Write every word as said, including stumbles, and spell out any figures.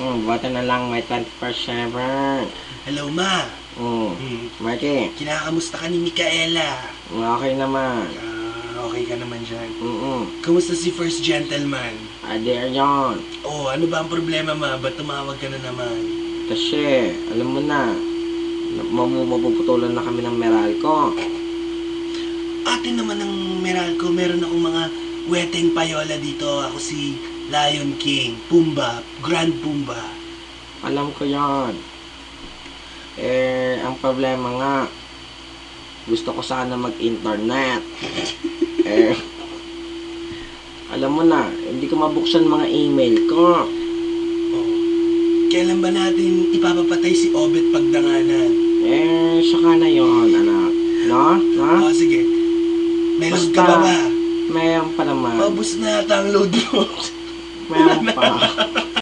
Hmm, buwata na lang may twenty-four seven. Hello, Ma. Hmm, Hmm. Marky, Kinakamusta ka ni Micaela? okay naman. Ah, okay ka naman dyan. Mm-mm. Kamusta si First Gentleman? Ade yon. Oh, ano ba ang problema, Ma? Ba't tumawag ka na naman? Kasi, alam mo na, mamu- mapuputulan na kami ng Meralco. Atin naman ng Meralco, meron akong mga weteng payola dito. Ako si Lion King, Pumba, Grand Pumba. Alam ko yon. Eh, ang problema nga, gusto ko sana mag-internet. eh, alam mo na, hindi ko mabuksan mga email ko. Oh. Kailan ba natin ipapapatay si Obet Pagdanganan? Eh, saka na yon, anak. No? No? Oh, sige. May load Basta, ka ba ba? Mayroon pa naman. Paubos na yata ang load mo. Mayroon pa.